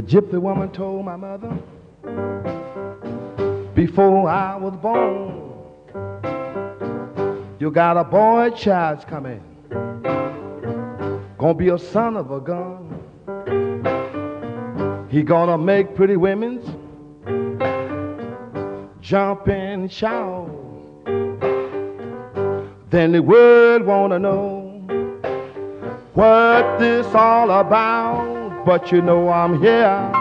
gypsy woman told my mother before I was born, you got a boy child's coming, gonna be a son of a gun. He gonna make pretty women's jump and shout. Then the world wanna know what this all about. But you know I'm here